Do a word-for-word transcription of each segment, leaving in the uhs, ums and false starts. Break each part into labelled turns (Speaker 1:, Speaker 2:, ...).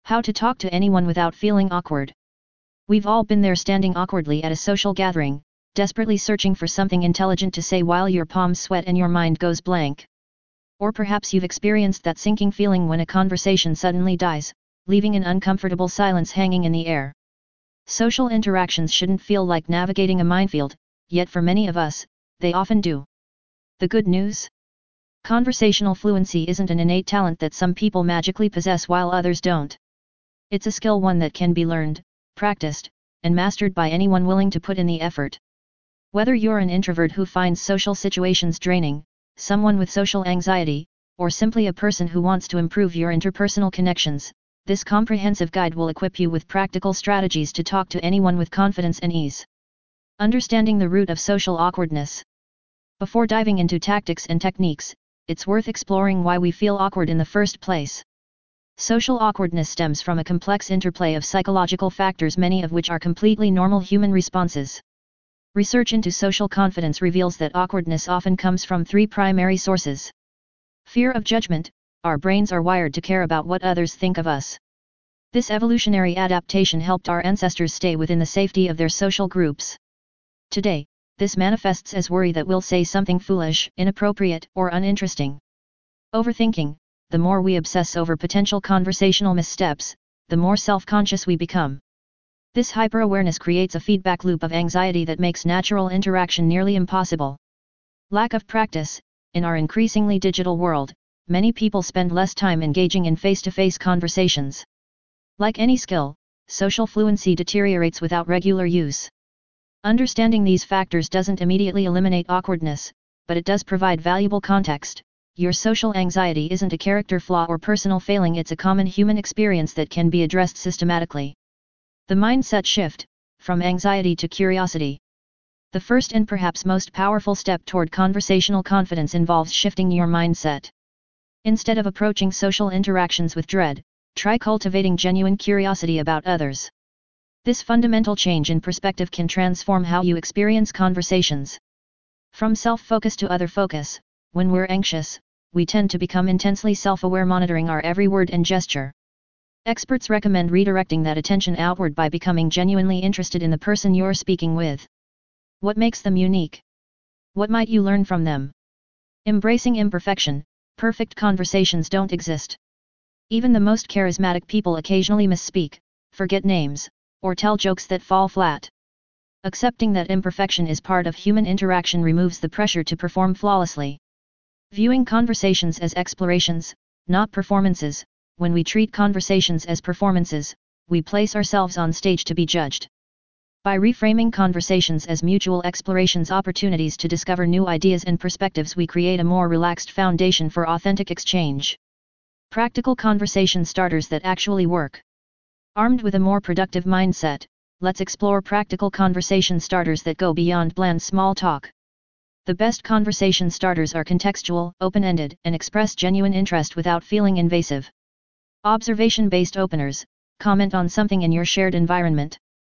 Speaker 1: How to talk to anyone without feeling awkward. We've all been there, standing awkwardly at a social gathering, desperately searching for something intelligent to say while your palms sweat and your mind goes blank. Or perhaps you've experienced that sinking feeling when a conversation suddenly dies, leaving an uncomfortable silence hanging in the air. Social interactions shouldn't feel like navigating a minefield, yet for many of us, they often do. The good news? Conversational fluency isn't an innate talent that some people magically possess while others don't. It's a skill, one that can be learned, practiced, and mastered by anyone willing to put in the effort. Whether you're an introvert who finds social situations draining, someone with social anxiety, or simply a person who wants to improve your interpersonal connections, this comprehensive guide will equip you with practical strategies to talk to anyone with confidence and ease. Understanding the root of social awkwardness. Before diving into tactics and techniques, it's worth exploring why we feel awkward in the first place. Social awkwardness stems from a complex interplay of psychological factors, many of which are completely normal human responses. Research into social confidence reveals that awkwardness often comes from three primary sources. Fear of judgment. Our brains are wired to care about what others think of us. This evolutionary adaptation helped our ancestors stay within the safety of their social groups. Today, this manifests as worry that we'll say something foolish, inappropriate, or uninteresting. Overthinking. The more we obsess over potential conversational missteps, the more self-conscious we become. This hyper-awareness creates a feedback loop of anxiety that makes natural interaction nearly impossible. Lack of practice. In our increasingly digital world, many people spend less time engaging in face-to-face conversations. Like any skill, social fluency deteriorates without regular use. Understanding these factors doesn't immediately eliminate awkwardness, but it does provide valuable context. Your social anxiety isn't a character flaw or personal failing, it's a common human experience that can be addressed systematically. The mindset shift, from anxiety to curiosity. The first and perhaps most powerful step toward conversational confidence involves shifting your mindset. Instead of approaching social interactions with dread, try cultivating genuine curiosity about others. This fundamental change in perspective can transform how you experience conversations. From self-focus to other focus. When we're anxious, we tend to become intensely self-aware, monitoring our every word and gesture. Experts recommend redirecting that attention outward by becoming genuinely interested in the person you're speaking with. What makes them unique? What might you learn from them? Embracing imperfection. Perfect conversations don't exist. Even the most charismatic people occasionally misspeak, forget names, or tell jokes that fall flat. Accepting that imperfection is part of human interaction removes the pressure to perform flawlessly. Viewing conversations as explorations, not performances. When we treat conversations as performances, we place ourselves on stage to be judged. By reframing conversations as mutual explorations, opportunities to discover new ideas and perspectives, we create a more relaxed foundation for authentic exchange. Practical conversation starters that actually work. Armed with a more productive mindset, let's explore practical conversation starters that go beyond bland small talk. The best conversation starters are contextual, open-ended, and express genuine interest without feeling invasive. Observation-based openers. Comment on something in your shared environment.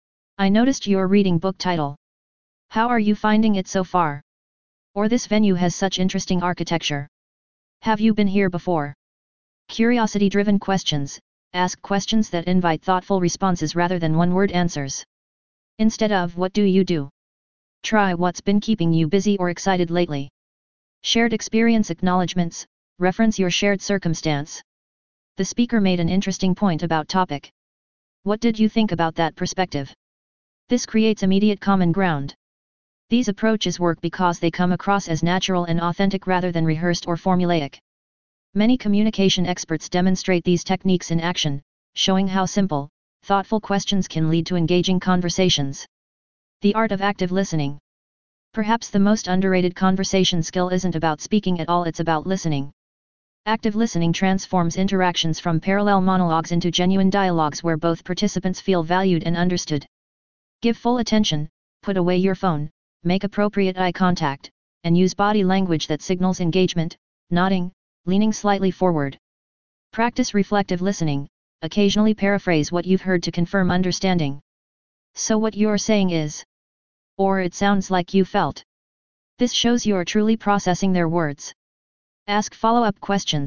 Speaker 1: I noticed your reading book title. How are you finding it so far? Or this venue has such interesting architecture. Have you been here before? Curiosity-driven questions. Ask questions that invite thoughtful responses rather than one-word answers. Instead of "what do you do?" try "what's been keeping you busy or excited lately?" Shared experience acknowledgements. Reference your shared circumstance. The speaker made an interesting point about topic. What did you think about that perspective? This creates immediate common ground. These approaches work because they come across as natural and authentic rather than rehearsed or formulaic. Many communication experts demonstrate these techniques in action, showing how simple, thoughtful questions can lead to engaging conversations. The art of active listening. Perhaps the most underrated conversation skill isn't about speaking at all, it's about listening. Active listening transforms interactions from parallel monologues into genuine dialogues where both participants feel valued and understood. Give full attention, put away your phone, make appropriate eye contact, and use body language that signals engagement, nodding, leaning slightly forward. Practice reflective listening. Occasionally paraphrase what you've heard to confirm understanding. So what you're saying is, or it sounds like you felt. This shows you're truly processing their words. Ask follow-up questions.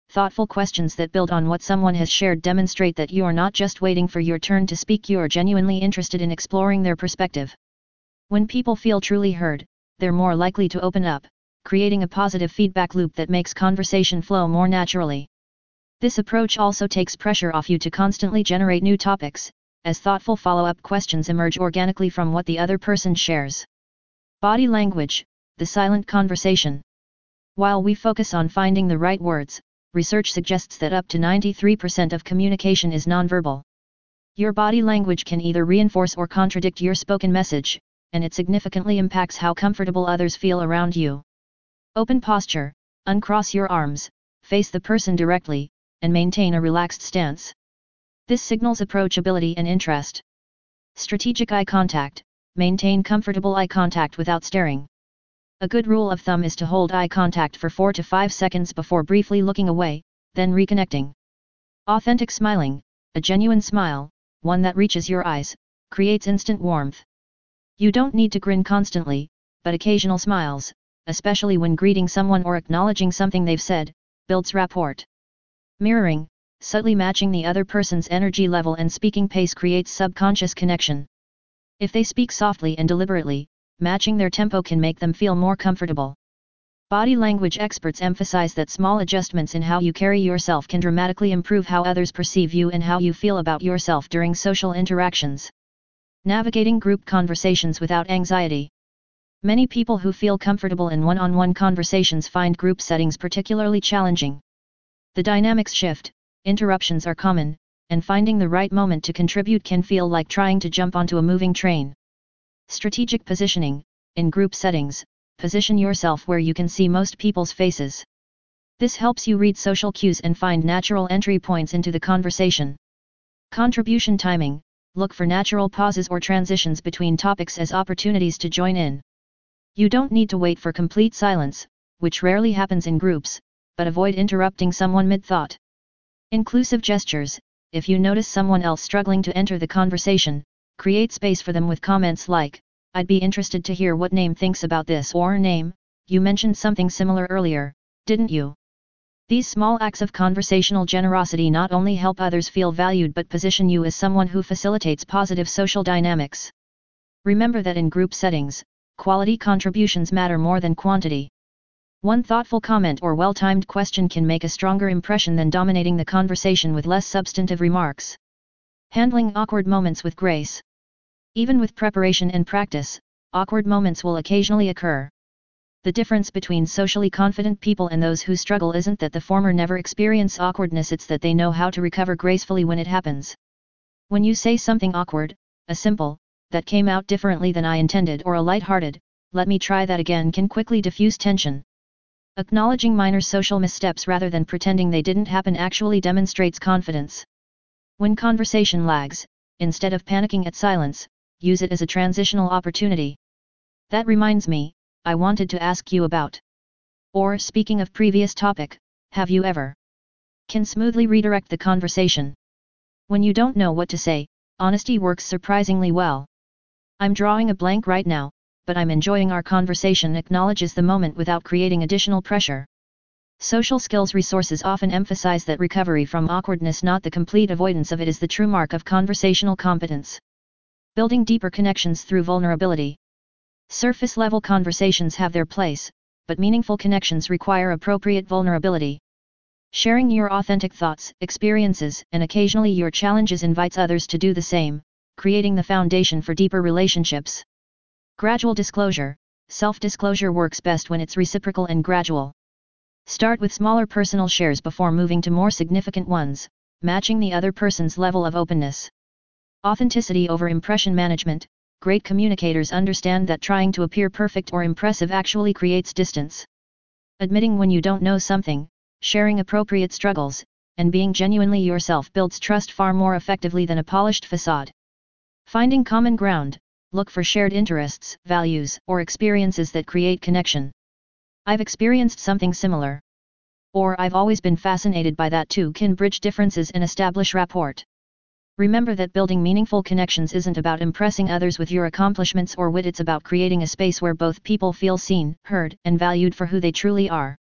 Speaker 1: Thoughtful questions that build on what someone has shared demonstrate that you are not just waiting for your turn to speak, you are genuinely interested in exploring their perspective. When people feel truly heard, they're more likely to open up, creating a positive feedback loop that makes conversation flow more naturally. This approach also takes pressure off you to constantly generate new topics, as thoughtful follow-up questions emerge organically from what the other person shares. Body language, the silent conversation. While we focus on finding the right words, research suggests that up to ninety-three percent of communication is nonverbal. Your body language can either reinforce or contradict your spoken message, and it significantly impacts how comfortable others feel around you. Open posture, uncross your arms, face the person directly, and maintain a relaxed stance. This signals approachability and interest. Strategic eye contact, maintain comfortable eye contact without staring. A good rule of thumb is to hold eye contact for four to five seconds before briefly looking away, then reconnecting. Authentic smiling, a genuine smile, one that reaches your eyes, creates instant warmth. You don't need to grin constantly, but occasional smiles, especially when greeting someone or acknowledging something they've said, builds rapport. Mirroring, subtly matching the other person's energy level and speaking pace creates subconscious connection. If they speak softly and deliberately, matching their tempo can make them feel more comfortable. Body language experts emphasize that small adjustments in how you carry yourself can dramatically improve how others perceive you and how you feel about yourself during social interactions. Navigating group conversations without anxiety. Many people who feel comfortable in one-on-one conversations find group settings particularly challenging. The dynamics shift, interruptions are common, and finding the right moment to contribute can feel like trying to jump onto a moving train. Strategic positioning, in group settings, position yourself where you can see most people's faces. This helps you read social cues and find natural entry points into the conversation. Contribution timing, look for natural pauses or transitions between topics as opportunities to join in. You don't need to wait for complete silence, which rarely happens in groups, but avoid interrupting someone mid-thought. Inclusive gestures, if you notice someone else struggling to enter the conversation, create space for them with comments like, "I'd be interested to hear what Name thinks about this," or "Name, you mentioned something similar earlier, didn't you?" These small acts of conversational generosity not only help others feel valued but position you as someone who facilitates positive social dynamics. Remember that in group settings, quality contributions matter more than quantity. One thoughtful comment or well-timed question can make a stronger impression than dominating the conversation with less substantive remarks. Handling awkward moments with grace. Even with preparation and practice, awkward moments will occasionally occur. The difference between socially confident people and those who struggle isn't that the former never experience awkwardness, it's that they know how to recover gracefully when it happens. When you say something awkward, a simple, "that came out differently than I intended," or a light-hearted, "let me try that again," can quickly diffuse tension. Acknowledging minor social missteps rather than pretending they didn't happen actually demonstrates confidence. When conversation lags, instead of panicking at silence, use it as a transitional opportunity. "That reminds me, I wanted to ask you about." Or, "Speaking of previous topic, have you ever?" Can smoothly redirect the conversation. When you don't know what to say, honesty works surprisingly well. "I'm drawing a blank right now, but I'm enjoying our conversation," acknowledges the moment without creating additional pressure. Social skills resources often emphasize that recovery from awkwardness, not the complete avoidance of it, is the true mark of conversational competence. Building deeper connections through vulnerability. Surface-level conversations have their place, but meaningful connections require appropriate vulnerability. Sharing your authentic thoughts, experiences, and occasionally your challenges invites others to do the same, creating the foundation for deeper relationships. Gradual disclosure. Self-disclosure works best when it's reciprocal and gradual. Start with smaller personal shares before moving to more significant ones, matching the other person's level of openness. Authenticity over impression management. Great communicators understand that trying to appear perfect or impressive actually creates distance. Admitting when you don't know something, sharing appropriate struggles, and being genuinely yourself builds trust far more effectively than a polished facade. Finding common ground. Look for shared interests, values, or experiences that create connection. "I've experienced something similar." Or, "I've always been fascinated by that too," can bridge differences and establish rapport. Remember that building meaningful connections isn't about impressing others with your accomplishments or wit, it's about creating a space where both people feel seen, heard, and valued for who they truly are.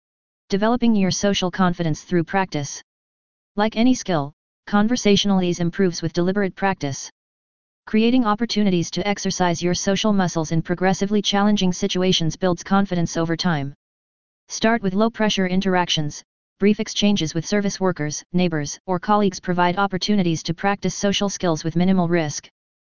Speaker 1: Developing your social confidence through practice. Like any skill, conversational ease improves with deliberate practice. Creating opportunities to exercise your social muscles in progressively challenging situations builds confidence over time. Start with low-pressure interactions. Brief exchanges with service workers, neighbors, or colleagues provide opportunities to practice social skills with minimal risk.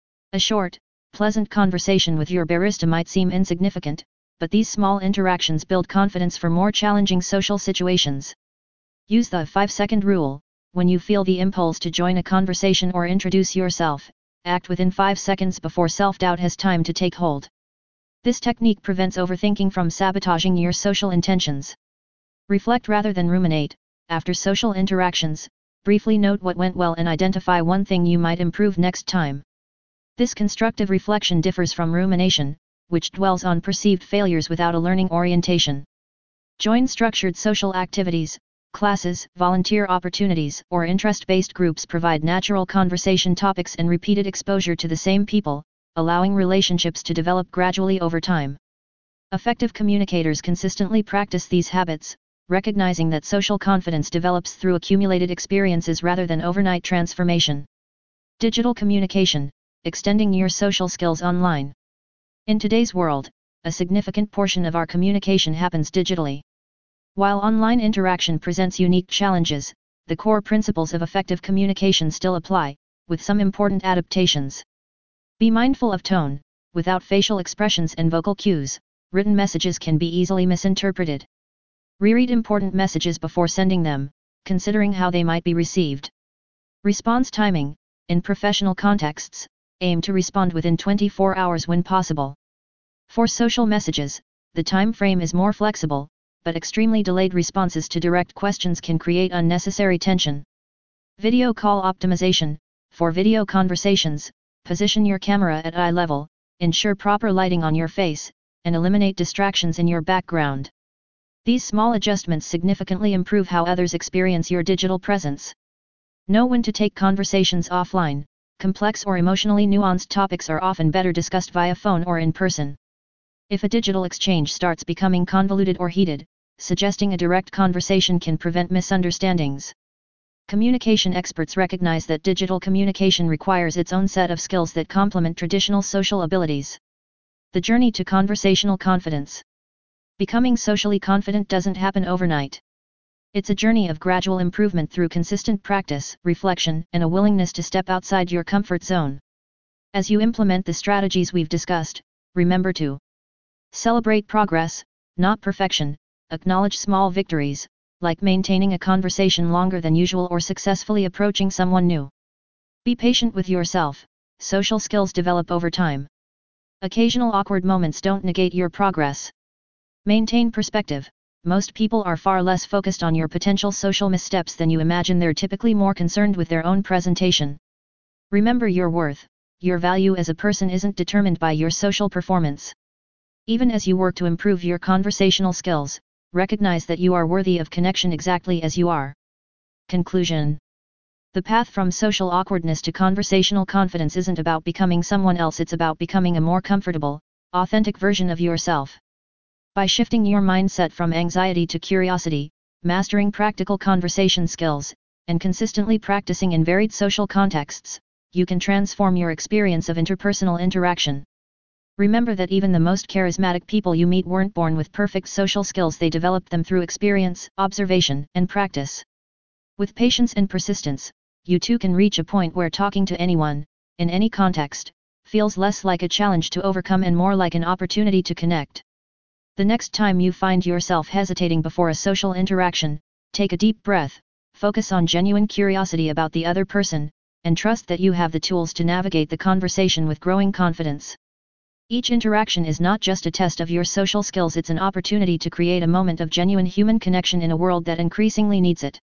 Speaker 1: A short, pleasant conversation with your barista might seem insignificant, but these small interactions build confidence for more challenging social situations. Use the five-second rule. When you feel the impulse to join a conversation or introduce yourself, act within five seconds before self-doubt has time to take hold. This technique prevents overthinking from sabotaging your social intentions. Reflect rather than ruminate. After social interactions, briefly note what went well and identify one thing you might improve next time. This constructive reflection differs from rumination, which dwells on perceived failures without a learning orientation. Join structured social activities. Classes, volunteer opportunities, or interest-based groups provide natural conversation topics and repeated exposure to the same people, allowing relationships to develop gradually over time. Effective communicators consistently practice these habits, recognizing that social confidence develops through accumulated experiences rather than overnight transformation. Digital communication, extending your social skills online. In today's world, a significant portion of our communication happens digitally. While online interaction presents unique challenges, the core principles of effective communication still apply, with some important adaptations. Be mindful of tone. Without facial expressions and vocal cues, written messages can be easily misinterpreted. Reread important messages before sending them, considering how they might be received. Response timing. In professional contexts, aim to respond within twenty-four hours when possible. For social messages, the time frame is more flexible, but extremely delayed responses to direct questions can create unnecessary tension. Video call optimization. For video conversations, position your camera at eye level, ensure proper lighting on your face, and eliminate distractions in your background. These small adjustments significantly improve how others experience your digital presence. Know when to take conversations offline. Complex or emotionally nuanced topics are often better discussed via phone or in person. If a digital exchange starts becoming convoluted or heated, suggesting a direct conversation can prevent misunderstandings. Communication experts recognize that digital communication requires its own set of skills that complement traditional social abilities. The journey to conversational confidence. Becoming socially confident doesn't happen overnight. It's a journey of gradual improvement through consistent practice, reflection, and a willingness to step outside your comfort zone. As you implement the strategies we've discussed, remember to celebrate progress, not perfection. Acknowledge small victories, like maintaining a conversation longer than usual or successfully approaching someone new. Be patient with yourself. Social skills develop over time. Occasional awkward moments don't negate your progress. Maintain perspective. Most people are far less focused on your potential social missteps than you imagine. They're typically more concerned with their own presentation. Remember your worth. Your value as a person isn't determined by your social performance. Even as you work to improve your conversational skills, recognize that you are worthy of connection exactly as you are. Conclusion. The path from social awkwardness to conversational confidence isn't about becoming someone else, it's about becoming a more comfortable, authentic version of yourself. By shifting your mindset from anxiety to curiosity, mastering practical conversation skills, and consistently practicing in varied social contexts, you can transform your experience of interpersonal interaction. Remember that even the most charismatic people you meet weren't born with perfect social skills, they developed them through experience, observation, and practice. With patience and persistence, you too can reach a point where talking to anyone, in any context, feels less like a challenge to overcome and more like an opportunity to connect. The next time you find yourself hesitating before a social interaction, take a deep breath, focus on genuine curiosity about the other person, and trust that you have the tools to navigate the conversation with growing confidence. Each interaction is not just a test of your social skills, it's an opportunity to create a moment of genuine human connection in a world that increasingly needs it.